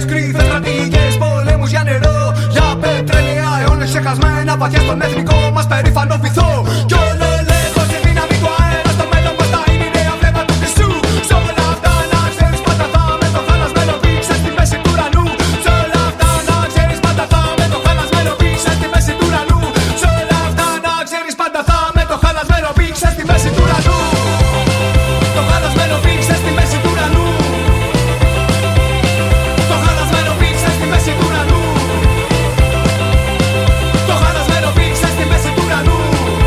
κρύβες στρατηγικές, πολέμους για νερό, για πετρέλαια, αιώνες ξεχασμένα βαθιά στον εθνικό μας περήφανο βυθό. Κι όλο ελέγχος η δύναμη του αέρα, στο μέλλον μας θα είναι η νέα βλέμμα του Χριστού. Σ' όλα αυτά να ξέρεις πάντα θα με το χαλασμένο πήξε στη μέση του ουρανού. Σ' όλα αυτά να ξέρεις πάντα θα με το χαλασμένο πήξε στη μέση του ουρανού. Σ' όλα αυτά να ξέρεις πάντα θα με το χαλασμένο πήξε στη μέση του ουρανού. Το χαλασμένο πήξε στη μέση του ουρανού. Το χαλασμένο πήξε στη μέση του ουρανού. Το χαλασμένο πήξε στη μέση του ουρανού.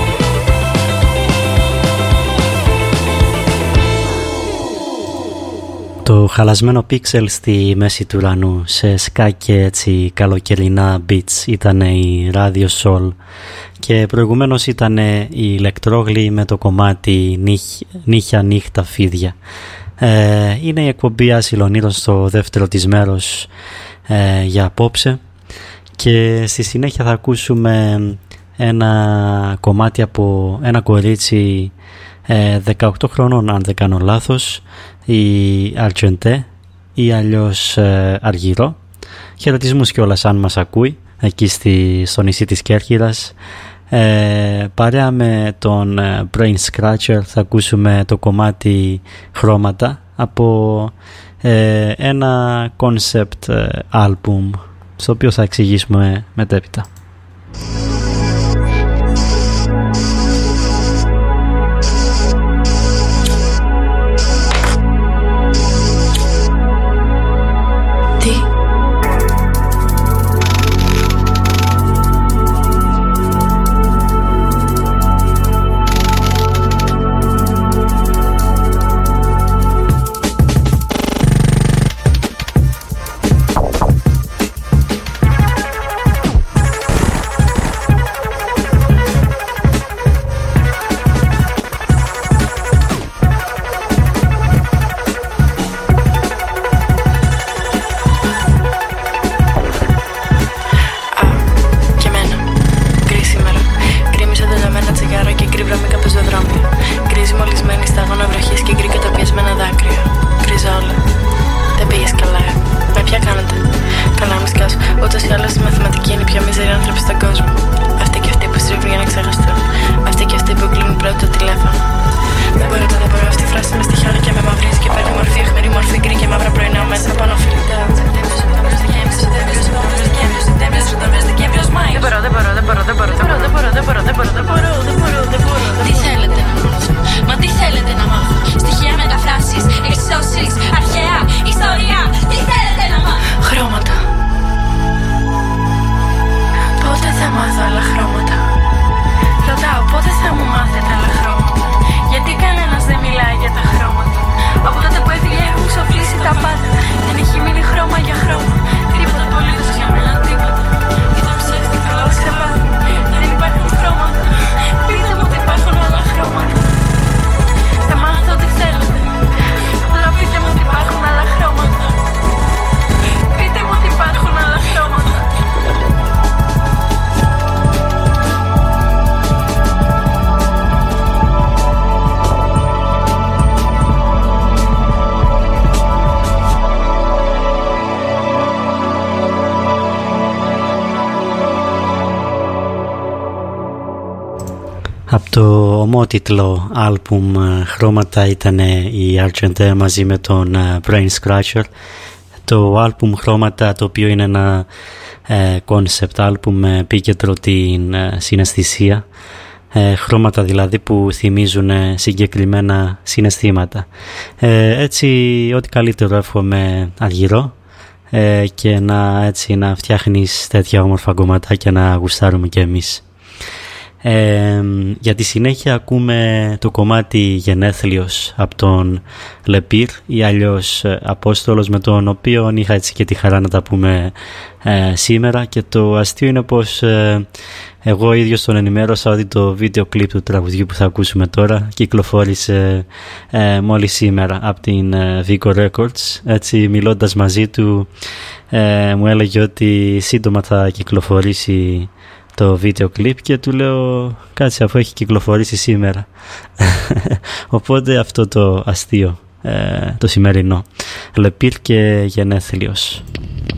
Το χαλασμένο πίξελ στη μέση του ουρανού, σε σκά και έτσι καλοκαιρινά beats, ήταν η Radio Soul. Και προηγουμένως ήταν η Ηλεκτρόγλη με το κομμάτι νύχια νύχτα φίδια. Είναι η εκπομπή Ασυλονίδων στο δεύτερο της μέρος για απόψε. Και στη συνέχεια θα ακούσουμε ένα κομμάτι από ένα κορίτσι 18 χρονών, αν δεν κάνω λάθος, η Αρτζεντέ ή αλλιώς Αργυρό. Χαιρετισμούς κιόλας αν μας ακούει εκεί στο νησί της Κέρκυρας. Παρέα με τον Brain Scratcher θα ακούσουμε το κομμάτι Χρώματα από ένα concept album, στο οποίο θα εξηγήσουμε μετέπειτα. Από το ομότιτλο άλμπουμ Χρώματα ήταν η Argenté μαζί με τον Brain Scratcher. Το άλμπουμ Χρώματα, το οποίο είναι ένα concept άλμπουμ με επίκεντρο την συναισθησία. Χρώματα δηλαδή που θυμίζουν συγκεκριμένα συναισθήματα. Έτσι ό,τι καλύτερο εύχομαι Αργυρό, και να φτιάχνεις τέτοια όμορφα κομματάκια να γουστάρουμε κι εμείς. Για τη συνέχεια ακούμε το κομμάτι Γενέθλιος από τον Λεπίρ ή αλλιώς Απόστολος, με τον οποίο είχα έτσι και τη χαρά να τα πούμε σήμερα. Και το αστείο είναι πως εγώ ίδιος τον ενημέρωσα ότι το βίντεο κλιπ του τραγουδιού που θα ακούσουμε τώρα κυκλοφόρησε μόλις σήμερα από την Vico Records. Έτσι, μιλώντας μαζί του μου έλεγε ότι σύντομα θα κυκλοφορήσει το βίντεο κλιπ και του λέω κάτσε αφού έχει κυκλοφορήσει σήμερα. Οπότε αυτό το αστείο το σημερινό. Λεπίρ και Γενέθλιος.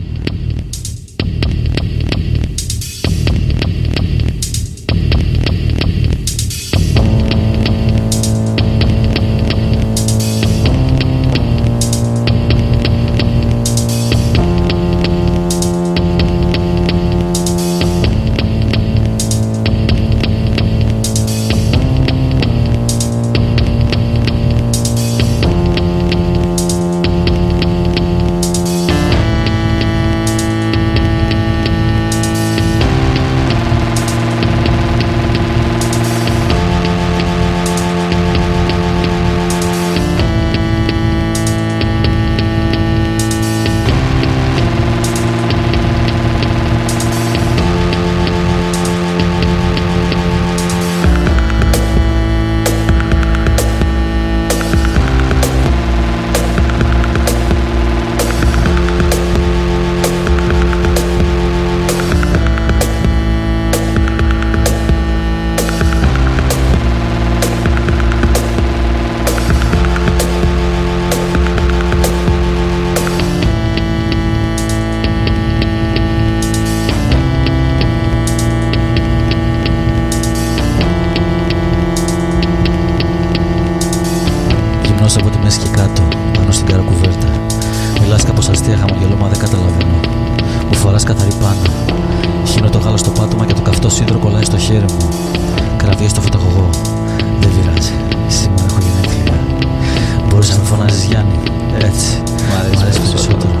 κάτω, πάνω στην καρακουβέρτα. Μιλάς κάπως αστεία, χαμογελώ, μα δεν καταλαβαίνω. Μου φοράς καθαρή πάνω. Χύνω το γάλα στο πάτωμα και το καυτό σίδερο κολλάει στο χέρι μου. Κραυγές στο φωταγωγό. Δεν πειράζει, σήμερα έχω γενέθλια. Μπορείς να με φωνάζεις Γιάννη, έτσι. Μ' αρέσει περισσότερο.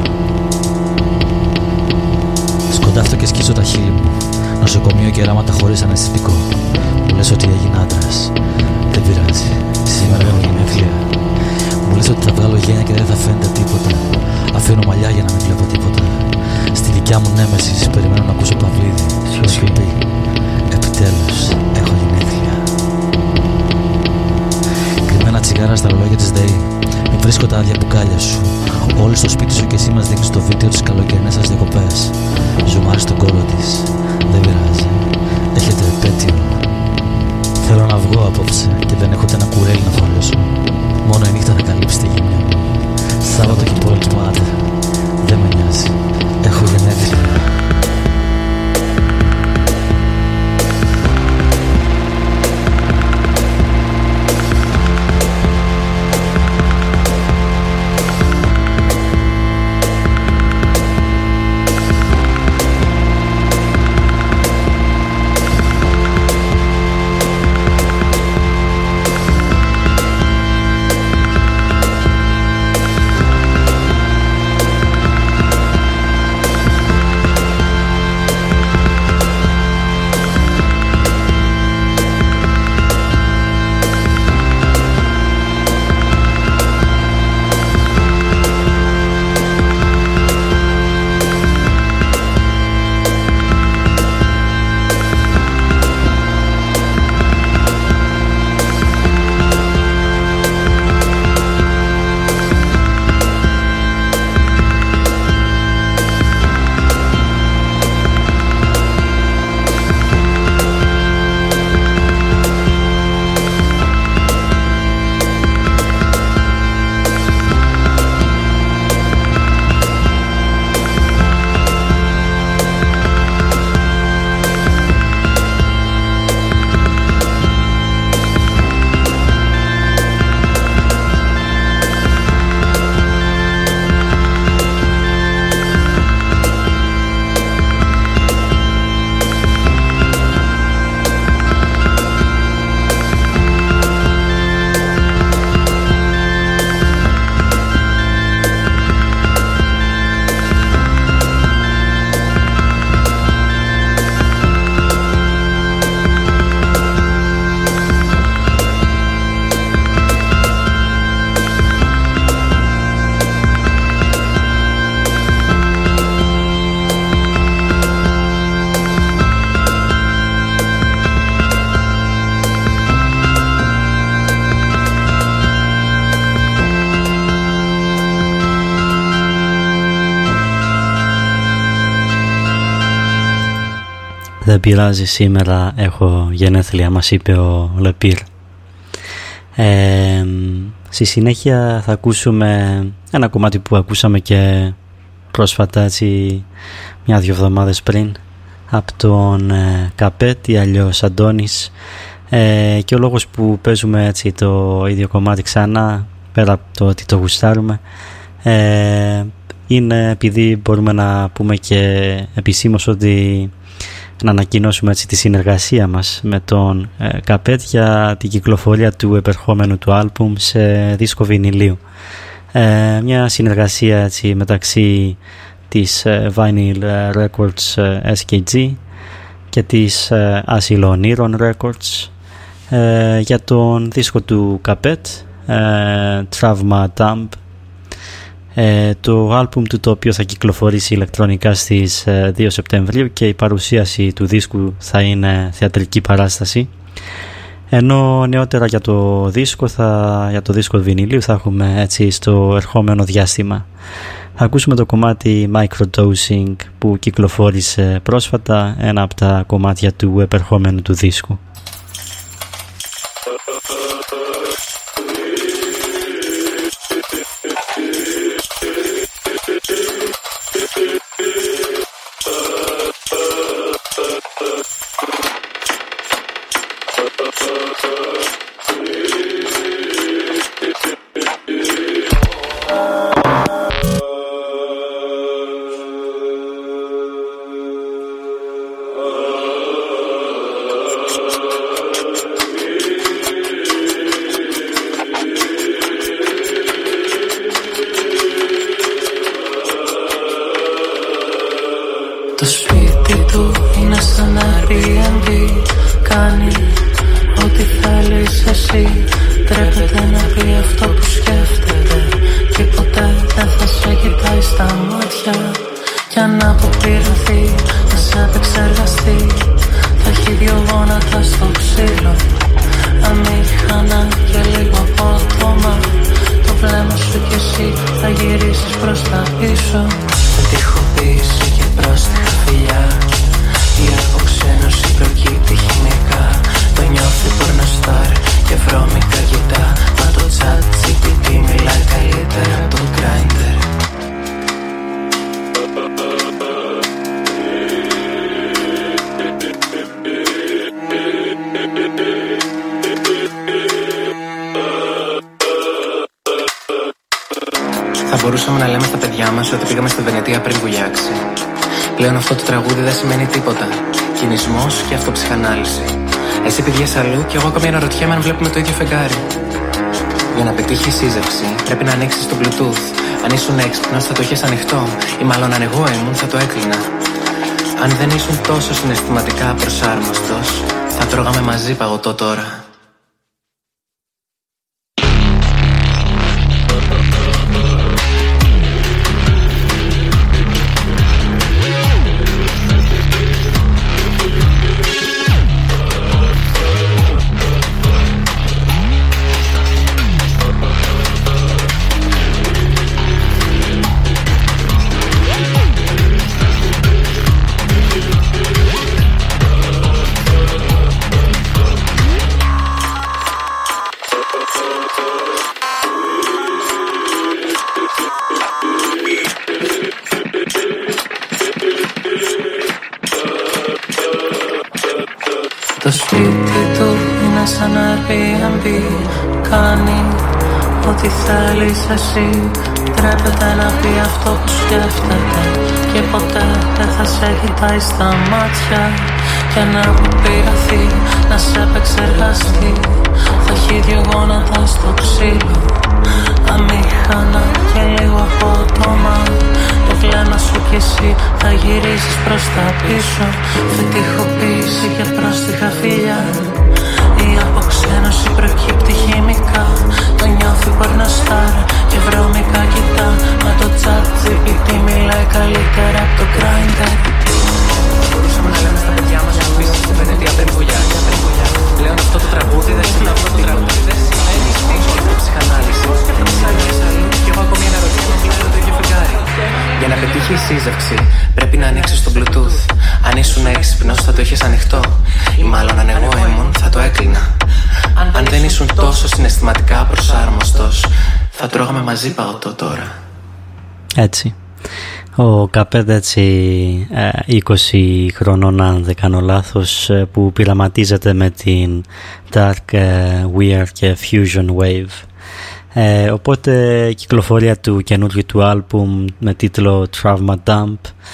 Σκοντάφτω και σκίσω τα χείλη μου. Νοσοκομείο και ράματα χωρίς αναισθητικό. Μου λες ότι έγινα άντρας. Δεν πειράζει, σήμερα έχω γενέθλια. Μου λες ότι θα βγάλω γένεια και δεν θα φαίνεται τίποτα. Αφήνω μαλλιά για να μην βλέπω τίποτα. Στη δικιά μου νέμεσης περιμένω να ακούσω Παυλίδη. Σιωπή. Επιτέλους έχω γενέθλια. Κρυμμένα τσιγάρα στα ρολόγια της ΔΕΗ. Μη βρίσκω τα άδεια μπουκάλια σου. Όλοι στο σπίτι σου και εσύ μας δείχνεις το βίντεο της καλοκαιρινές σας διακοπές. Ζουμάρει στον κόλλο της. Δεν πειράζει. Έχετε επέτειο. Θέλω να βγω απόψε και δεν έχω ούτε ένα κουρέλι να φορέσω. Μόνο η νύχτα θα καλύψει τη γύμνια μου. Σάββατο και πόλη κοιμάται. Δεν με νοιάζει. Έχω γενέθλια. Δεν πειράζει, σήμερα έχω γενέθλια, μας είπε ο Λεπίρ. Στη συνέχεια θα ακούσουμε ένα κομμάτι που ακούσαμε και πρόσφατα, έτσι μια-δυο εβδομάδες πριν, από τον Καπέτ ή αλλιώς Αντώνης, και ο λόγος που παίζουμε έτσι το ίδιο κομμάτι ξανά, πέρα από το ότι το γουστάρουμε, είναι επειδή μπορούμε να πούμε και επισήμως ότι να ανακοινώσουμε έτσι τη συνεργασία μας με τον Καπέτ για την κυκλοφορία του επερχόμενου του άλμπουμ σε δίσκο βινιλίου. Μια συνεργασία έτσι μεταξύ της Vinyl Records SKG και της Asylon Records για τον δίσκο του Καπέτ, Trauma Dump. Το άλμπουμ του, το οποίο θα κυκλοφορήσει ηλεκτρονικά στις 2 Σεπτεμβρίου, και η παρουσίαση του δίσκου θα είναι θεατρική παράσταση. Ενώ νεότερα για το δίσκο βινιλίου θα έχουμε έτσι στο ερχόμενο διάστημα. Θα ακούσουμε το κομμάτι Microdosing που κυκλοφόρησε πρόσφατα, ένα από τα κομμάτια του επερχόμενου του δίσκου. σαν Airbnb. Κάνει ό,τι θέλεις εσύ. Τρέπεται να πει αυτό που σκέφτεται και ποτέ δεν θα σε κοιτάει στα μάτια. Κι αν αποπειρωθεί να σε επεξεργαστεί, θα έχει δυο γόνατα στο ξύλο. Αμήχανα και λίγο απότομα, το βλέμμα σου κι εσύ θα γυρίσεις προς τα πίσω. Με τυχοποίηση και πρόστιχα φιλιά, η αποξένωση προκύπτει χημικά. Το νιώθει πορνοστάρ και βρώμικα κοιτά, μα το chat GPT μιλάει καλύτερα από το Grindr. Θα μπορούσαμε να λέμε στα παιδιά μας ότι πήγαμε στη Βενετία πριν βουλιάξει. Πλέον αυτό το τραγούδι δεν σημαίνει τίποτα. Κινησμός και αυτοψυχανάλυση. Εσύ πηγαίνεις αλλού και εγώ ακόμη αναρωτιέμαι αν βλέπουμε το ίδιο φεγγάρι. Για να πετύχει η σύζευξη πρέπει να ανοίξεις το Bluetooth. Αν ήσουν έξυπνος θα το είχες ανοιχτό, ή μάλλον αν εγώ ήμουν θα το έκλεινα. Αν δεν ήσουν τόσο συναισθηματικά προσάρμοστος, θα τρώγαμε μαζί παγωτό τώρα. Το σπίτι του είναι σαν Airbnb. Κάνει ό,τι θέλεις εσύ. Τρέπεται να πει αυτό που σκέφτεται και ποτέ δεν θα σε κοιτάει στα μάτια. Και να αποπειρωθεί να σε επεξεργαστεί, θα έχει δυο γόνατα στο ξύλο. Αμήχανα και λίγο απότομα, το βλέμμα σου κι εσύ θα γυρίσεις προς τα πίσω. Φετιχοποίηση και πρόστιχα φιλιά, η αποξένωση προκύπτει χημικά. Το νιώθει πορνοστάρ και βρώμικα κοιτά, μα το chat GPT μιλάει καλύτερα από το Grindr. Μπορούσαμε να λέμε στα παιδιά μας ότι πήγαμε στην Βενετία πριν βουλιάξει. Πλέον αυτό το τραγούδι δεν σημαίνει αυτό το τραγούδι. Δεν σημαίνει την ψυχανάλυση. Και εγώ ακόμη αναρωτιέμαι αν βλέπουμε το ίδιο φεγγάρι. Για να πετύχει η σύζευξη πρέπει να ανοίξεις το Bluetooth. Αν ήσουν έξυπνος θα το είχες ανοιχτό, ή μάλλον αν εγώ ήμουν θα το έκλεινα. Αν δεν ήσουν τόσο συναισθηματικά προσάρμοστος, θα τρώγαμε μαζί παγωτό τώρα. Έτσι. Ο Καπέντατσι, 20 χρονών αν δεν κάνω λάθος, που πειραματίζεται με την Dark, Weird και Fusion Wave. Οπότε η κυκλοφορία του καινούργιου του άλμπουμ με τίτλο Trauma Dump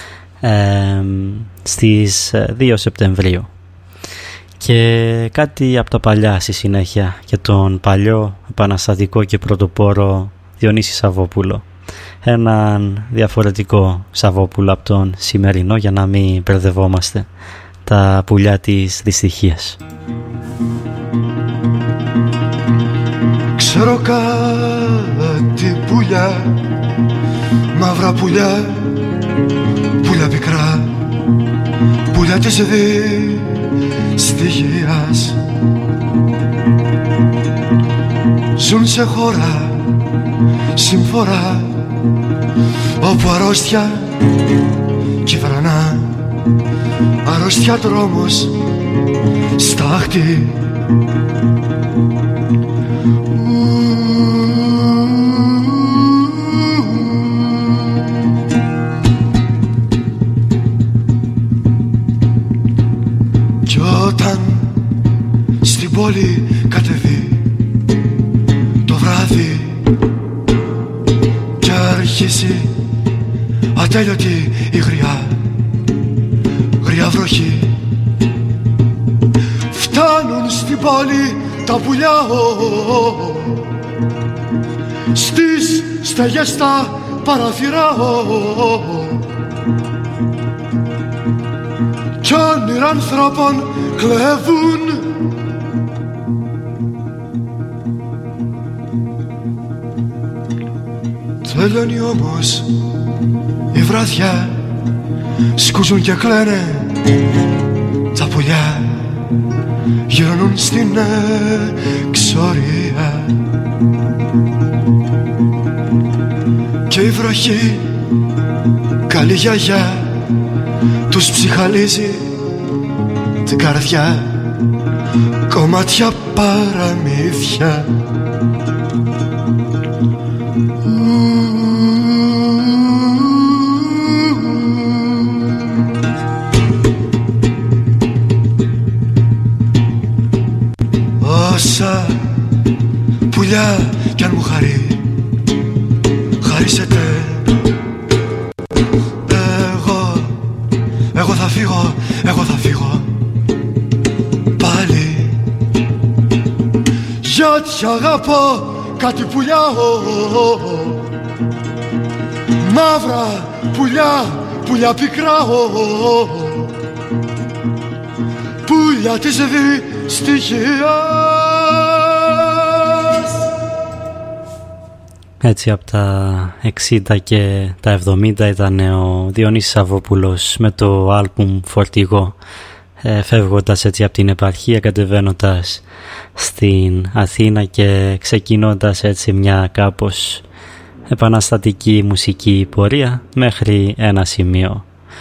στις 2 Σεπτεμβρίου. Και κάτι από τα παλιά στη συνέχεια, και τον παλιό επαναστατικό και πρωτοπόρο Διονύση Σαββόπουλο. Έναν διαφορετικό Σαββόπουλο από τον σημερινό, για να μην μπερδευόμαστε, τα πουλιά της δυστυχίας. Ξέρω κάτι πουλιά, μαύρα πουλιά, πουλιά πικρά, πουλιά της δυστυχίας. Ζουν σε χώρα συμφορά, όπου αρρώστια κυβρανά, αρρώστια τρόμος στάχτη. Κι όταν στην πόλη κατεβεί το βράδυ κι αρχίσει ατέλειωτη η γριά βροχή, φτάνουν στην πόλη τα πουλιά στις στεγές τα παραθυρά κι όνειρα ανθρώπων κλέβουν. Τελειώνει όμως η βράδια, σκούζουν και κλαίνε τα πουλιά, γυρνούν στην εξορία και η βροχή, καλή γιαγιά, τους ψυχαλίζει την καρδιά, κομμάτια παραμύθια. Όσα πουλιά κι αν μου χαρίσετε, εγώ θα φύγω πάλι, γιατί αγαπώ κάτι πουλιά, μαύρα πουλιά πικρά, πουλιά της δυστυχίας. Έτσι από τα 60 και τα 70 ήταν ο Διονύσης Σαββόπουλος με το άλμπουμ Φορτηγό, φεύγοντας έτσι από την επαρχία, κατεβαίνοντας στην Αθήνα και ξεκινώντας έτσι μια κάπως επαναστατική μουσική πορεία μέχρι ένα σημείο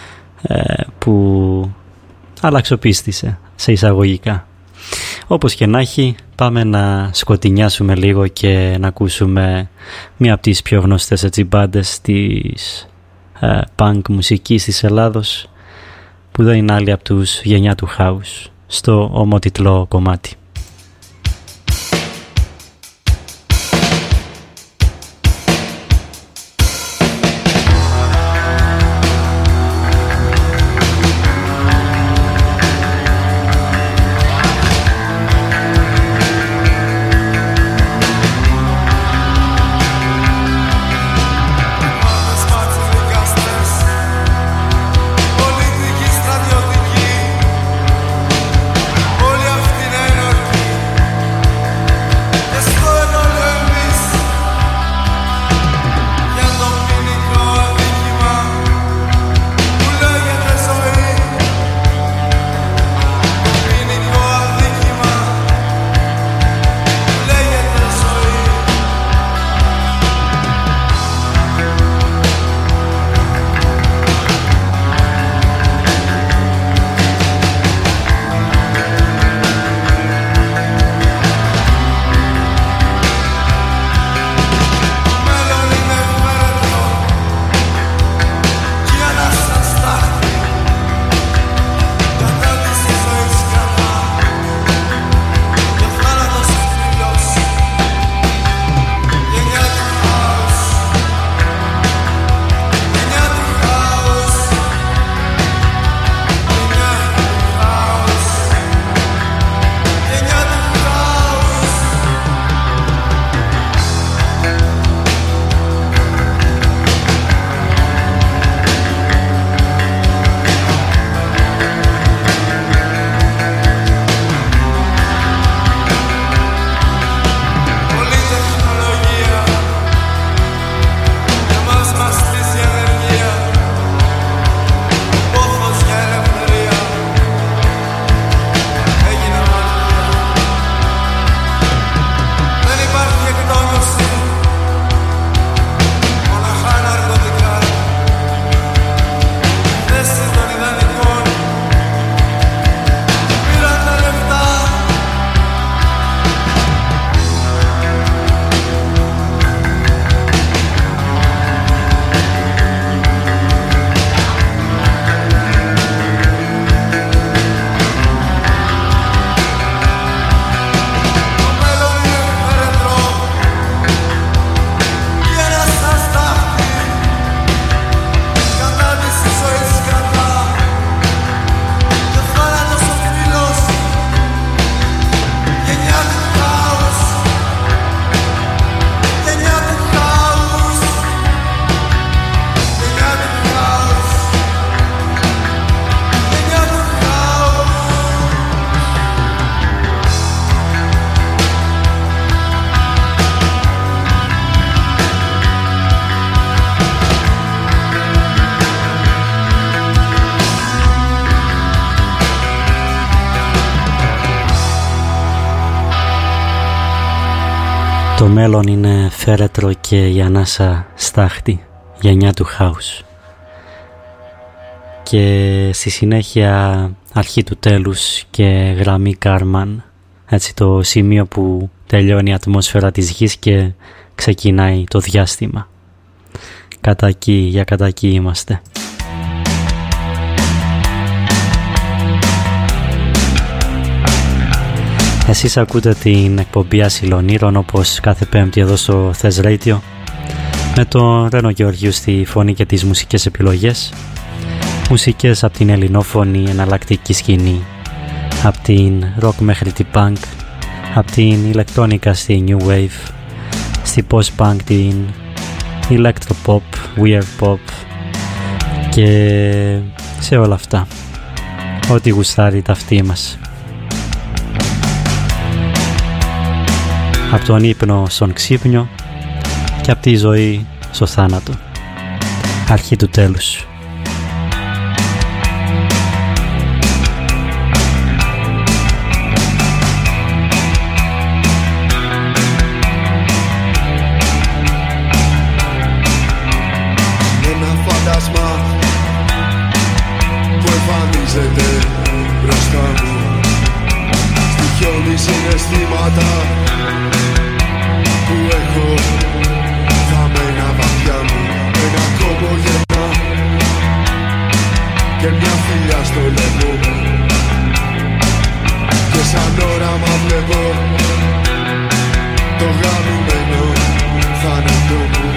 που αλλαξοπίστησε σε εισαγωγικά. Όπως και να έχει, πάμε να σκοτεινιάσουμε λίγο και να ακούσουμε μία από τις πιο γνωστές έτσι μπάντες της punk μουσικής της Ελλάδος, που δεν είναι άλλη από τους Γενιά του House, στο ομότιτλο κομμάτι. Πολιτική, στρατιωτική, όλη αυτή είναι ενοχή. Το μέλλον είναι φέρετρο και η ανάσα στάχτη, γενιά του χάους. Και στη συνέχεια αρχή του τέλους και γραμμή Κάρμαν, έτσι το σημείο που τελειώνει η ατμόσφαιρα της γης και ξεκινάει το διάστημα. Κατά εκεί, για κατά εκεί είμαστε. Εσείς ακούτε την εκπομπή Ασυλονήρων όπως κάθε Πέμπτη εδώ στο Θες Radio με τον Ρένο Γεωργίου στη φωνή και τις μουσικές επιλογές. Μουσικές από την ελληνόφωνη εναλλακτική σκηνή, από την rock μέχρι την punk, από την ηλεκτρόνικα στη new wave, στη post-punk την electropop, weird pop και σε όλα αυτά. Ό,τι γουστάρει τα αυτή μας. Από τον ύπνο στον ξύπνιο και από τη ζωή στο θάνατο. Αρχή του τέλους. Ένα φάντασμα που εμφανίζεται μπροστά μου, στοιχιώνει συναισθήματα που έχω θαμμένα βαθιά μου. Ένα κόμπο γεμά και μια φιλιά στο λαιμό μου, και σαν όραμα βλέπω το γαμημένο θάνατό μου.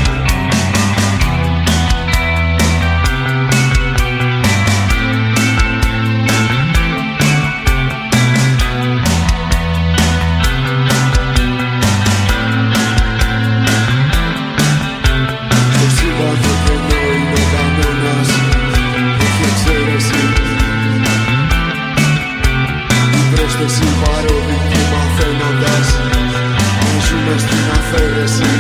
Πρόσθεση παροδική μαθαίνοντας να ζούμε στην αφαίρεση.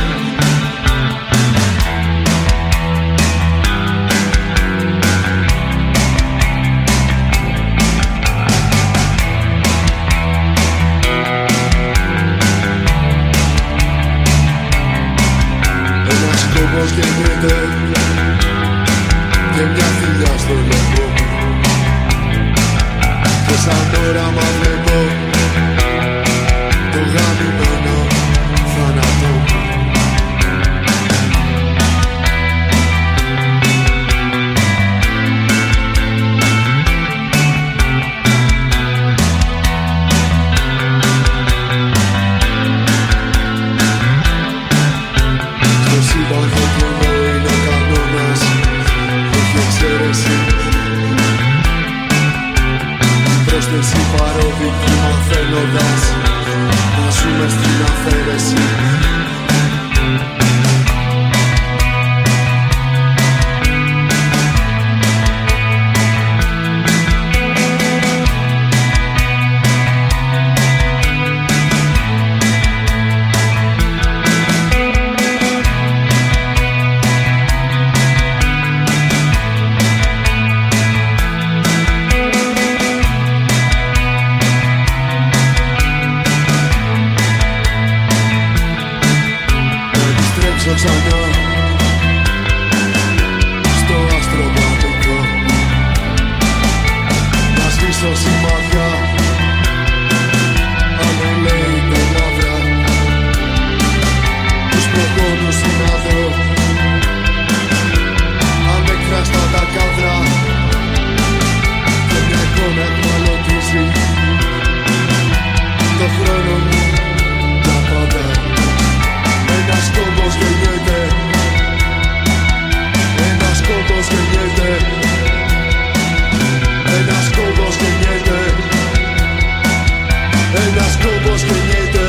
Ένας κόμπος γεννιέται και μια φιλιά στο λαιμό μου, και σαν όραμα βλέπω το γαμημένο θάνατό μου. Στο σύμπαν το κενό είναι ο κανόνας, όχι εξαίρεση. Πρόσθεση παροδική μαθαίνοντας να ζούμε στην αφαίρεση. Ξανά στο αστροπατικό να σβήσω σημάδια, άλλο λέει τα μαύρα, τους προχώρους να δω ανεκφράστα τα κάδρα, και μια εικόνα εκμαλωτίζει το χρόνο μου για πάντα. Ένας κόμπος γεννιέται, ένας κόμπος γεννιέται, ένας κόμπος γεννιέται, ένας κόμπος γεννιέται.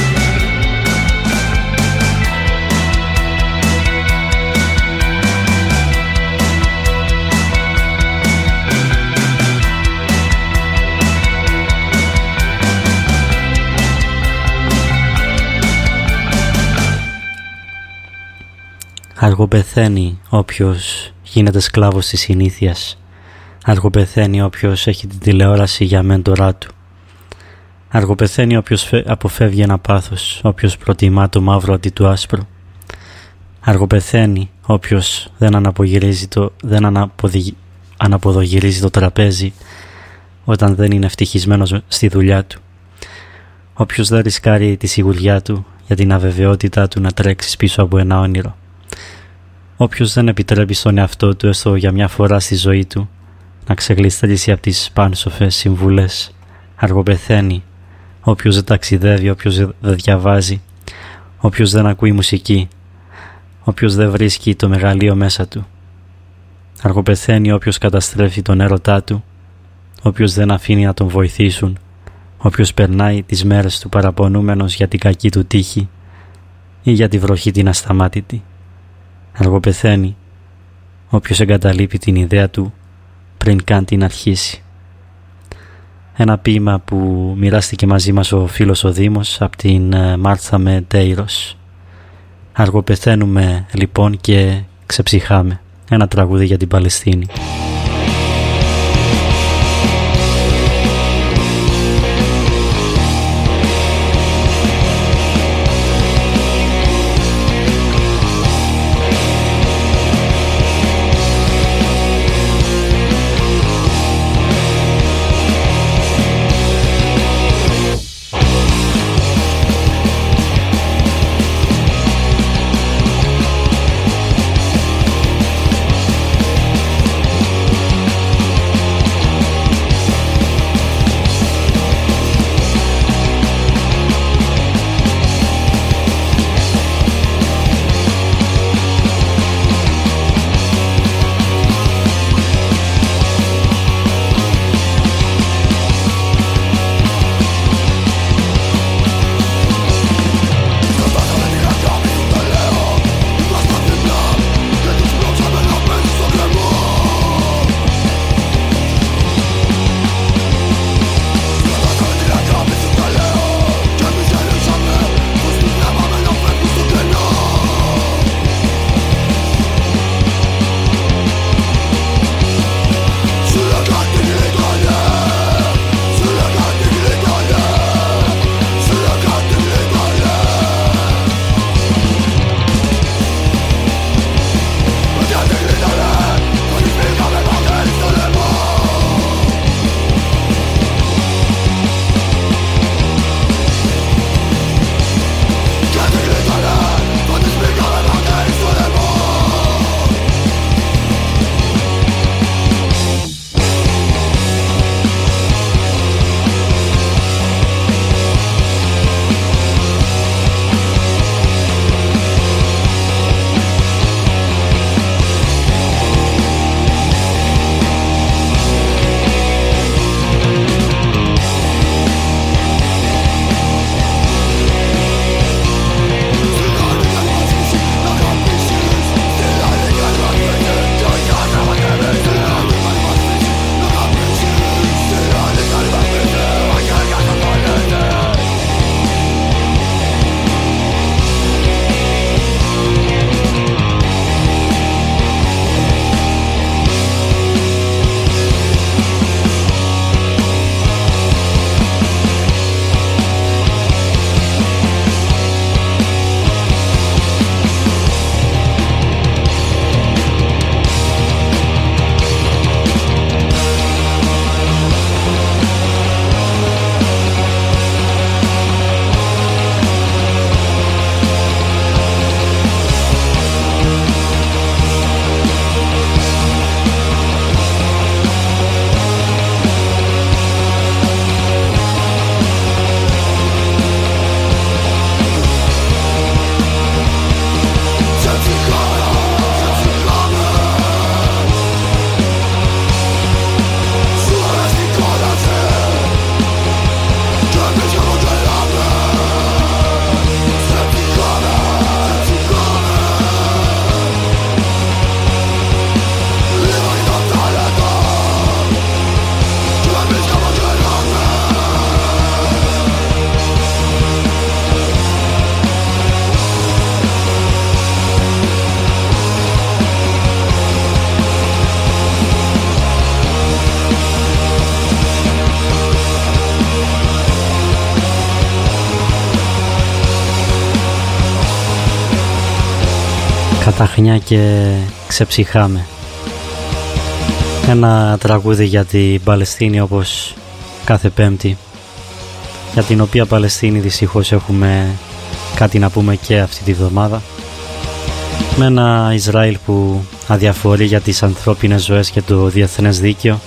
Αργοπεθαίνει όποιος γίνεται σκλάβος της συνήθειας. Αργοπεθαίνει όποιος έχει την τηλεόραση για μέντορά του. Αργοπεθαίνει όποιος αποφεύγει ένα πάθος, όποιος προτιμά το μαύρο αντί του άσπρου. Αργοπεθαίνει όποιος δεν αναποδογυρίζει το τραπέζι όταν δεν είναι ευτυχισμένος στη δουλειά του. Όποιος δεν ρισκάρει τη σιγουριά του για την αβεβαιότητά του να τρέξει πίσω από ένα όνειρο. Όποιος δεν επιτρέπει στον εαυτό του έστω για μια φορά στη ζωή του να ξεγλιστρήσει από τις πάνσοφες συμβουλές. Αργοπεθαίνει όποιος δεν ταξιδεύει, όποιος δεν διαβάζει, όποιος δεν ακούει μουσική, όποιος δεν βρίσκει το μεγαλείο μέσα του. Αργοπεθαίνει όποιος καταστρέφει τον έρωτά του, όποιος δεν αφήνει να τον βοηθήσουν, όποιος περνάει τις μέρες του παραπονούμενος για την κακή του τύχη ή για τη βροχή την ασταμάτητη. Αργοπεθαίνει όποιος εγκαταλείπει την ιδέα του πριν καν την αρχίσει. Ένα ποίημα που μοιράστηκε μαζί μας ο φίλος ο Δήμος από την Μάρθα Μεντέιρος. Αργοπεθαίνουμε λοιπόν και ξεψυχάμε. Ένα τραγούδι για την Παλαιστίνη. Καταχνιά και ξεψυχάμε. Ένα τραγούδι για την Παλαιστίνη όπως κάθε Πέμπτη, για την οποία Παλαιστίνη δυστυχώς έχουμε κάτι να πούμε και αυτή τη βδομάδα, με ένα Ισραήλ που αδιαφορεί για τις ανθρώπινες ζωές και το διεθνές δίκαιο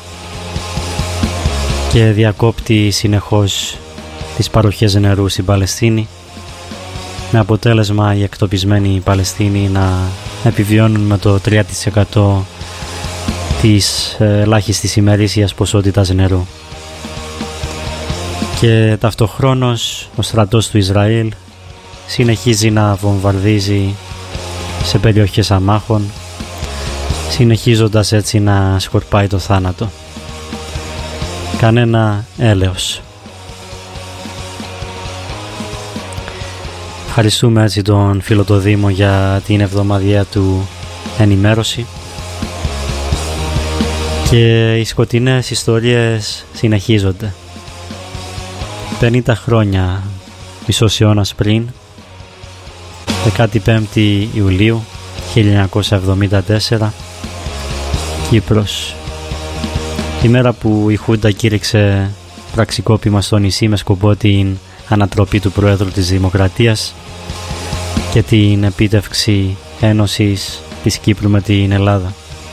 και διακόπτει συνεχώς τις παροχές νερού στην Παλαιστίνη, με αποτέλεσμα οι εκτοπισμένοι Παλαιστίνοι να επιβιώνουν με το 3% της ελάχιστης ημερήσιας ποσότητας νερού. Και ταυτοχρόνως ο στρατός του Ισραήλ συνεχίζει να βομβαρδίζει σε περιοχές αμάχων, συνεχίζοντας έτσι να σκορπάει το θάνατο. Κανένα έλεος. Ευχαριστούμε έτσι τον φίλο το Δήμο για την εβδομαδιαία του ενημέρωση, και οι σκοτεινές ιστορίες συνεχίζονται. 50 χρόνια, μισός αιώνας πριν, 15η Ιουλίου 1974, Κύπρος. Η μέρα που η Χούντα κήρυξε πραξικόπημα στο νησί με σκοπό την ανατροπή του Προέδρου της Δημοκρατίας και την επίτευξη ένωσης της Κύπρου με την Ελλάδα.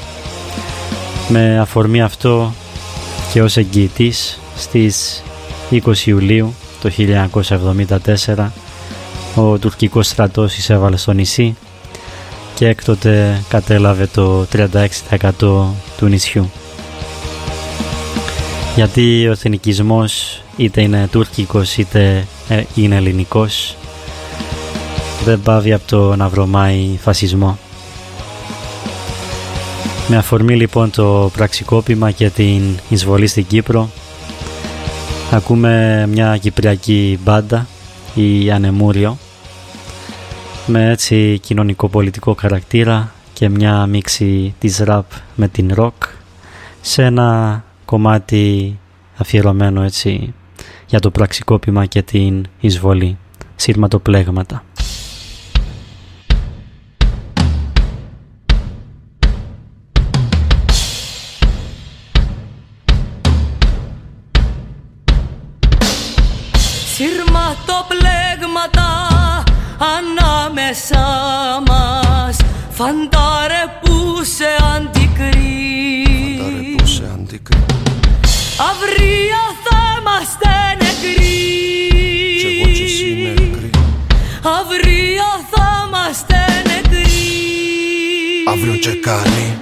Με αφορμή αυτό και ως εγγυητής, στις 20 Ιουλίου το 1974 ο τουρκικός στρατός εισέβαλε στο νησί και έκτοτε κατέλαβε το 36% του νησιού. Γιατί ο εθνικισμός είτε είναι τουρκικός είτε είναι ελληνικός δεν πάβει από το να βρωμάει φασισμό. Με αφορμή λοιπόν το πραξικόπημα και την εισβολή στην Κύπρο, ακούμε μια κυπριακή μπάντα, η Ανεμούριο, με έτσι κοινωνικοπολιτικό χαρακτήρα και μια μίξη της ραπ με την ροκ, σε ένα κομμάτι αφιερωμένο έτσι για το πραξικόπημα και την εισβολή. Σύρματοπλέγματα. Σύρματοπλέγματα ανάμεσα μας, φαντάρε που σε αντικρεί. Αύριο θα είμαστε νεκροί. Κι εγώ κι εσύ νεκροί. Αύριο θα είμαστε νεκροί. Αύριο και κάνει.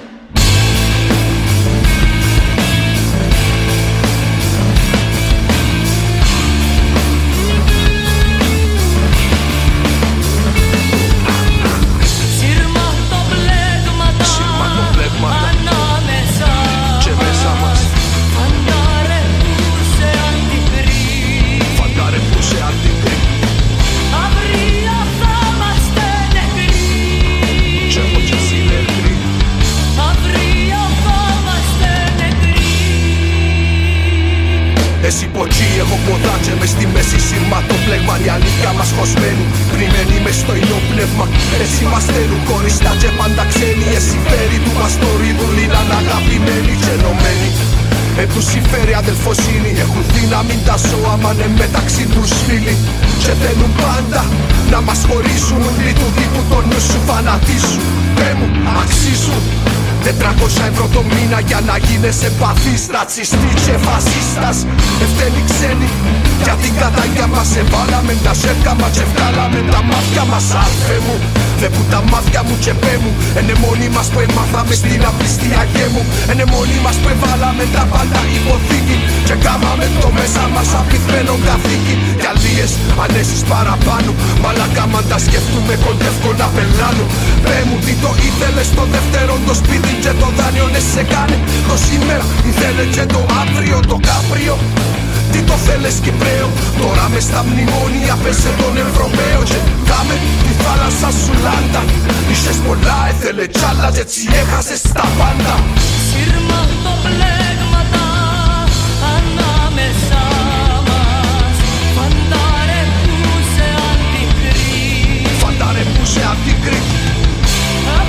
Εσύ ποτσί, εγώ ποδάτσε μες στη μέση σύρματοπλέγμα. Η αλήθεια μας χωσμένη, κρυμμένη μες στο υλόπνευμα. Εσύ μας θέλουν χωριστά και πάντα ξένοι. Εσύ φέρει του μας το ρίδουλ, είναι αναγαπημένοι και ενωμένοι. Τους συμφέρει αδελφοσύνη, έχουν δύναμη τα ζώα, μα είναι μεταξύ τους φίλοι. Και θέλουν πάντα να μας χωρίσουν, λειτουργεί του το νου σου φανατίσουν. Πέ μου, αξίζουν 400 ευρώ το μήνα για να γίνεσαι παθής, ρατσιστής και φασίστας. Ευθαίνει ξένοι για την καταγιά μας. Εβάλαμε τα ζεύκα μας και βγάλαμε τα μάτια μας. Άλφε μου, βλέπουν τα μάτια μου και πέ μου. Είναι μόνοι μας που εμάθαμε στην απληστία γέμου. Είναι μόνοι μας που εβάλαμε τα πάντα υποθήκη. Και κάμαμε το μέσα μας απειθμένο καθήκη. Κι αλίες ανέσεις παραπάνω, μαλάκα μαν τα σκεφτούμε κοντεύκο να πελάνω. Πέ μου τι το ήθελες το δεύτερο το σπίτι και το δάνειο ναι σε κάνει. Το σήμερα ήθελε και το αύριο το κάπριο. Τι το θέλες Κυπραίο, τώρα μες στα μνημόνια πέσε τον Ευρωπαίο. Και κάμε τη θάλασσα σου λάντα. Είχες πολλά, έθελε κι άλλα και έτσι έχασες τα πάντα. Σύρματοπλέγματα ανάμεσα μας, φαντάρε που σε αντικρεί. Φαντάρε που σε αντικρεί.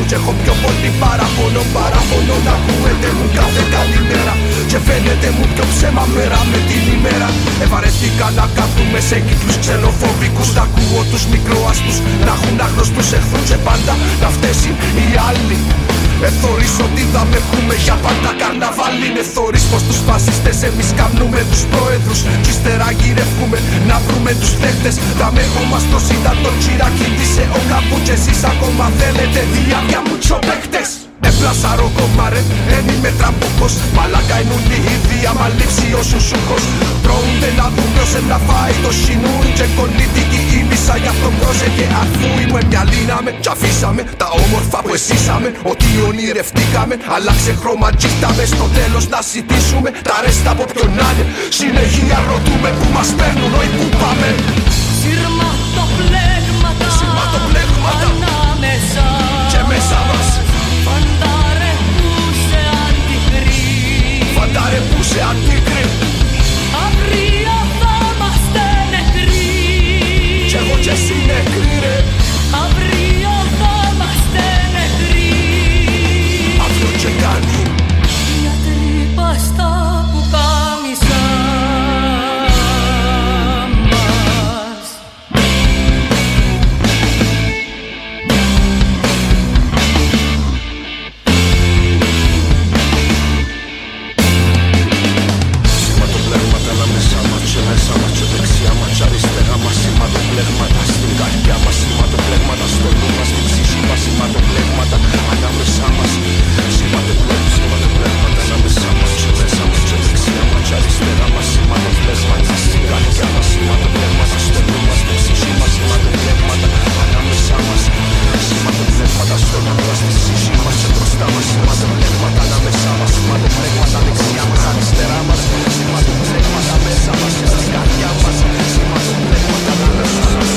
Κι έχω πιο πολύ παραπονό να ακούετε μου κάθε καλημέρα. Και φαίνεται μου πιο ψέμα μέρα με την ημέρα. Ευαρεθήκα να κάθουμε σε κύκλους ξενοφοβικούς. Να ακούω τους μικροαστούς να έχουν άγνωστους εχθρούς. Και πάντα να φταίσουν οι άλλοι. Εθωρείς ότι θα με έχουμε για πάντα καρναβάλι. Εθωρείς πως τους φασίστες εμείς καμνούμε τους πρόεδρους. Κι ύστερα γυρεύουμε να βρούμε τους δέχτες. Τα μέχω μας το σύντατο τσιράκι σε όλα που κι εσείς ακόμα θέλετε. Διάβια μου τσοπαίκτες. Έπλασα ροκομάρε, δεν είμαι τραμπούκος. Μαλάκα ενούν οι ίδιοι άμα λείψει ο σουσούκος. Τρώουνε να δουν ποιος να φάει το σινούρι. Και κολλήτικη η μίσα γι' αυτό πρόσεχε. Αφού είμαι μια λύναμε κι αφήσαμε τα όμορφα που εσύσαμε. Ότι ονειρευτήκαμε, αλλάξε χρώμα τζίταμε. Στο τέλος να ζητήσουμε τα ρέστα από ποιον να είναι. Συνεχεία ρωτούμε που μας παίρνουν, όχι που πάμε. Σειρματοπλέγματα ανάμεσα και μέσα μας. Φαντάρε που σε αντικρεί. Φαντάρε που σε αντικρεί. Αύριο θα είμαστε νεκροί. Κι εγώ κι εσύ νεκροί ρε. Αύριο θα είμαστε νεκροί. Αύριο και κάνει μια τρύπα στα πουκάμισα μας. Σηματοπλέγματα ανάμεσα μας και μέσα μας και δεξιά μας και αριστερά μας. Σηματοπλέγματα στην καρδιά μας. Σηματοπλέγματα στο νου μας, στην ψυχή μας. Σηματοπλέγματα ανάμεσα μας. Σηματοπλέγματα ανάμεσα μας και μέσα μας και δεξιά μας και αριστερά μας. Σηματοπλέγματα στην καρδιά μας. Σηματοπλέγματα στο νου μας, στην ψυχή μας. Σηματοπλέγματα ανάμεσα μας. Σηματοπλέγματα στο νου μας, στην ψυχή μας και μπροστά μας. Σηματοπλέγματα ανάμεσα μας. Σηματοπλέγματα δεξιά μας, αριστερά μας. Σηματοπλέγματα μέσα μας και στην καρδιά μας. Σηματοπλέγματα ανάμεσα μας.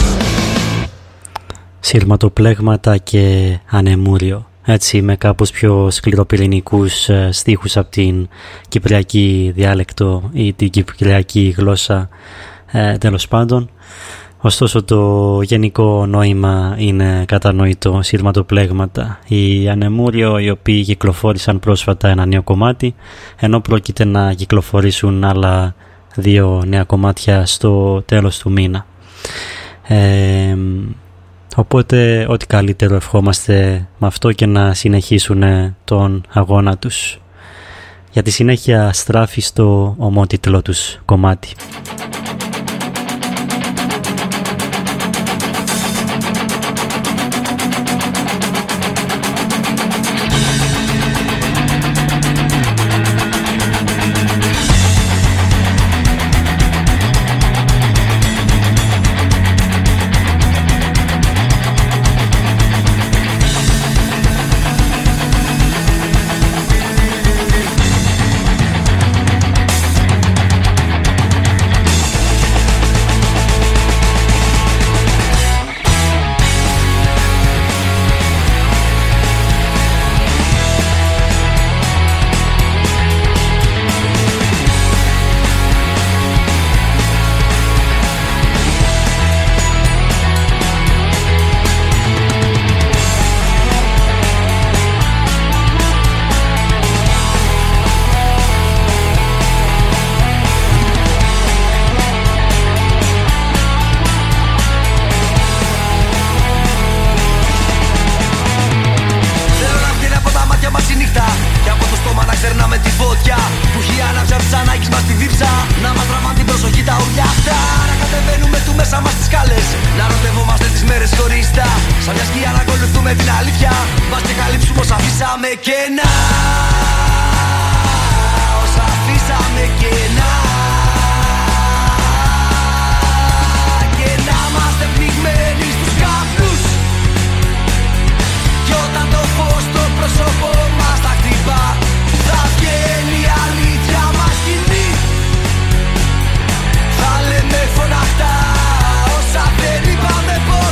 Σειρματοπλέγματα και ανεμούριο. Έτσι με κάπως πιο σκληροπυρηνικούς στίχους από την κυπριακή διάλεκτο ή την κυπριακή γλώσσα, τέλος πάντων. Ωστόσο το γενικό νόημα είναι κατανοητό. Σειρματοπλέγματα, οι ανεμούριο, οι οποίοι κυκλοφόρησαν πρόσφατα ένα νέο κομμάτι, ενώ πρόκειται να κυκλοφορήσουν άλλα 2 νέα κομμάτια στο τέλος του μήνα. Οπότε ό,τι καλύτερο ευχόμαστε με αυτό και να συνεχίσουν τον αγώνα τους. Για τη συνέχεια στράφει στο ομότιτλο τους κομμάτι.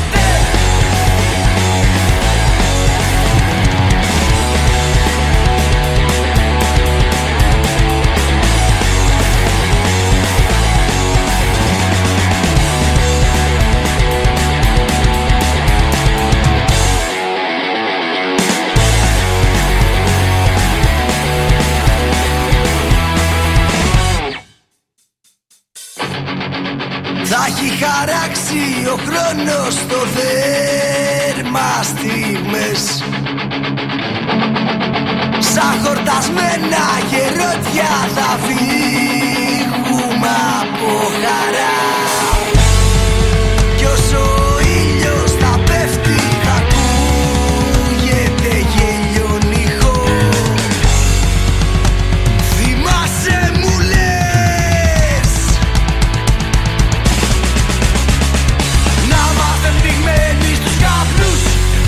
ποτέ. χαράξει ο χρόνος στο δέρμα στιγμές. Σαν χορτασμένα γερότια θα φύγουμε από χαρά. Κι όσο ο ήλιος θα πέφτει θα ακούγεται γέλιον ηχό. Θυμάσαι μου λες να είμαστε πνιγμένοι στους καπνούς.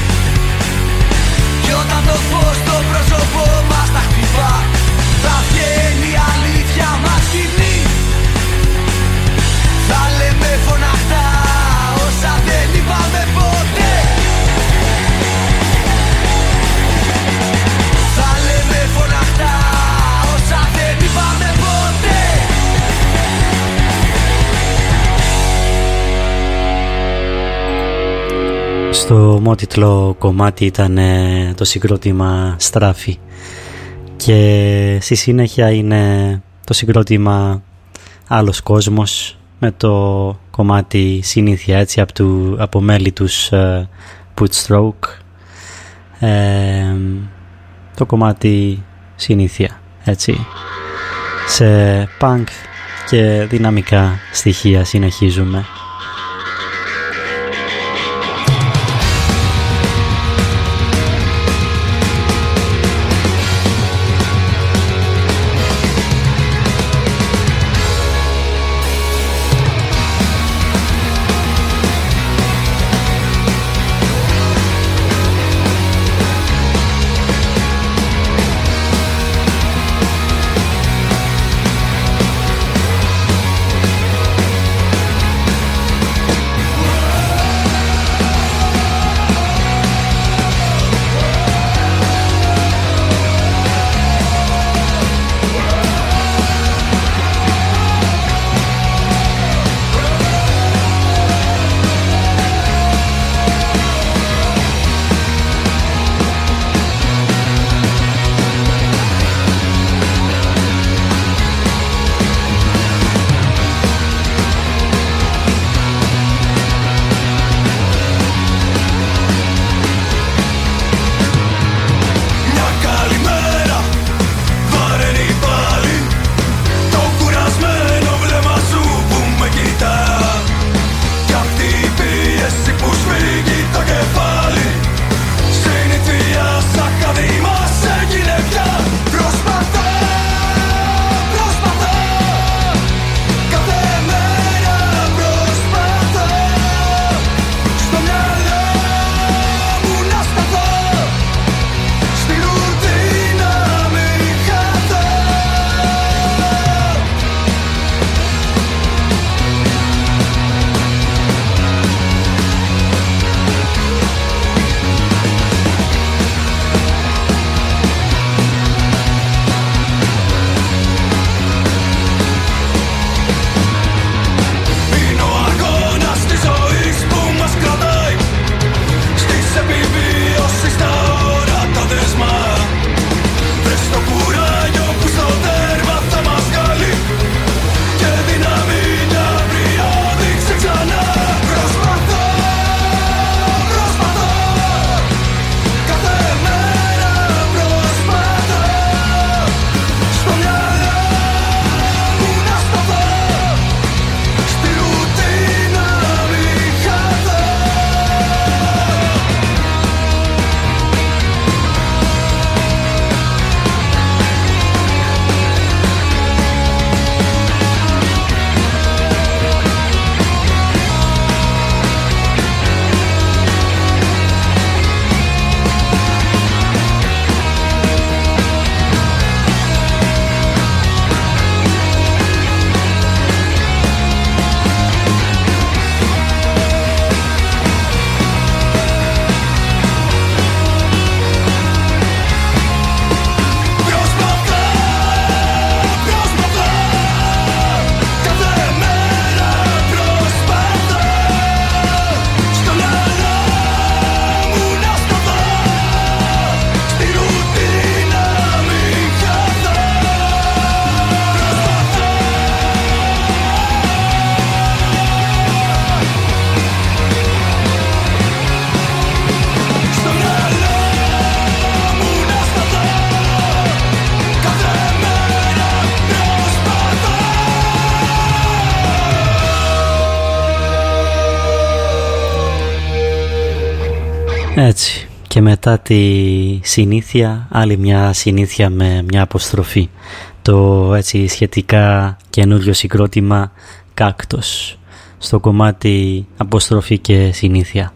Κι όταν το φως στο πρόσωπό μας τα χτυπά θα βγαίνει η αλήθεια μας κοινή. Θα λέμε φωναχτά όσα δεν είπαμε ποτέ. Θα λέμε φωναχτά όσα δεν είπαμε ποτέ. Στο μότιτλο κομμάτι ήταν το συγκρότημα Στράφη και στη συνέχεια είναι το συγκρότημα Άλλος Κόσμος με το κομμάτι Συνήθεια, έτσι, από μέλη τους Pootstroke, το κομμάτι Συνήθεια, έτσι, σε punk και δυναμικά στοιχεία συνεχίζουμε. Έτσι, και μετά τη συνήθεια, άλλη μια συνήθεια με μια αποστροφή. Το έτσι σχετικά καινούριο συγκρότημα Κάκτος, στο κομμάτι αποστροφή και συνήθεια.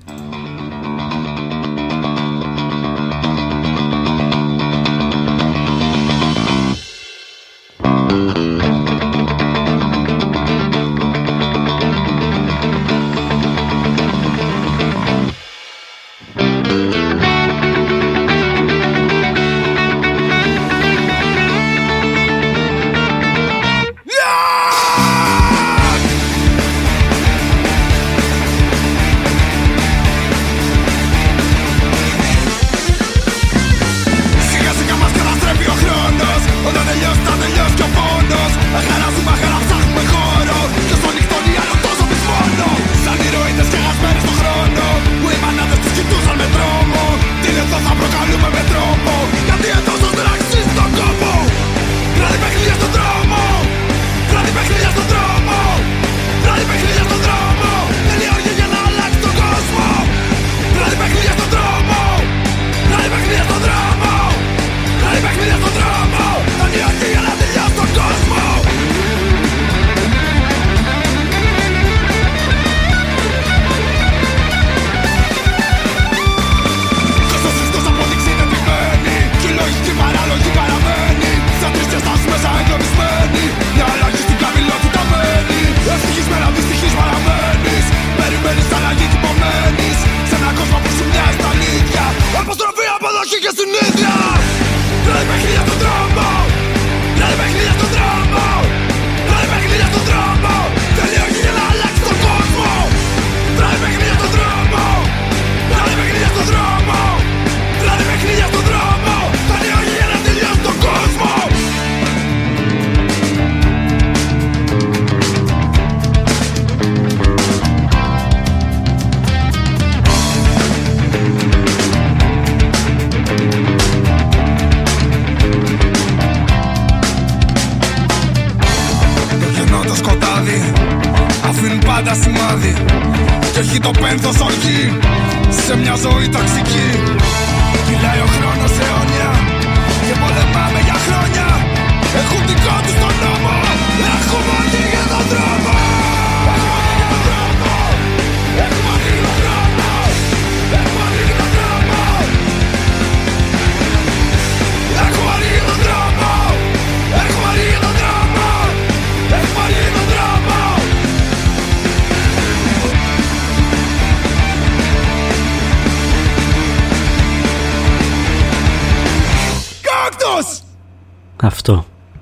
Αυτό.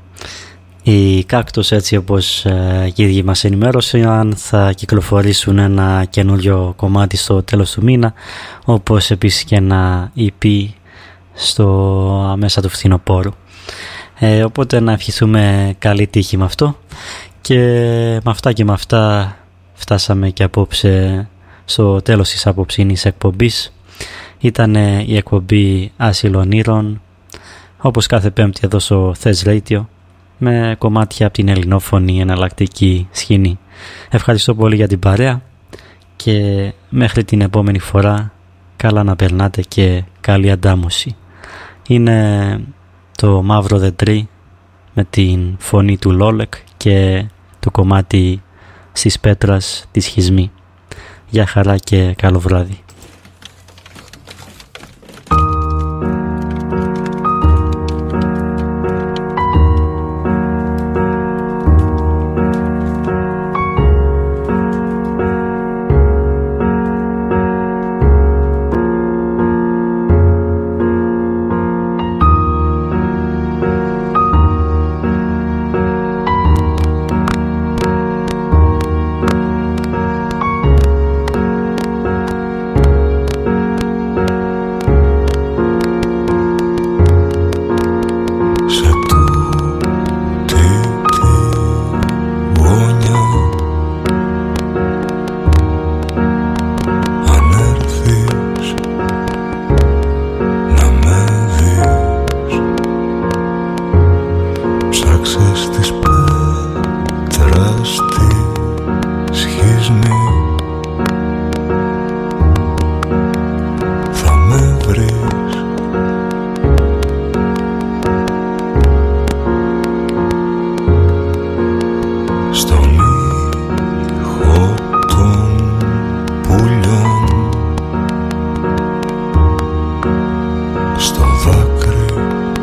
Οι Κάκτος, έτσι όπως οι ίδιοι μας ενημέρωσαν, θα κυκλοφορήσουν ένα καινούριο κομμάτι στο τέλος του μήνα, όπως επίσης και ένα EP μέσα του φθινοπόρου. Οπότε να ευχηθούμε καλή τύχη με αυτό. Και με αυτά και με αυτά φτάσαμε και απόψε στο τέλος της απόψινής εκπομπής. Ήταν η εκπομπή Άσυλων Ήρων, όπως κάθε Πέμπτη εδώ στο Thesz Radio, με κομμάτια από την ελληνόφωνη εναλλακτική σκηνή. Ευχαριστώ πολύ για την παρέα και μέχρι την επόμενη φορά καλά να περνάτε και καλή αντάμωση. Είναι το Μαύρο Δεντρί με την φωνή του Λόλεκ και το κομμάτι στις πέτρας τη σχισμή. Γεια χαρά και καλό βράδυ.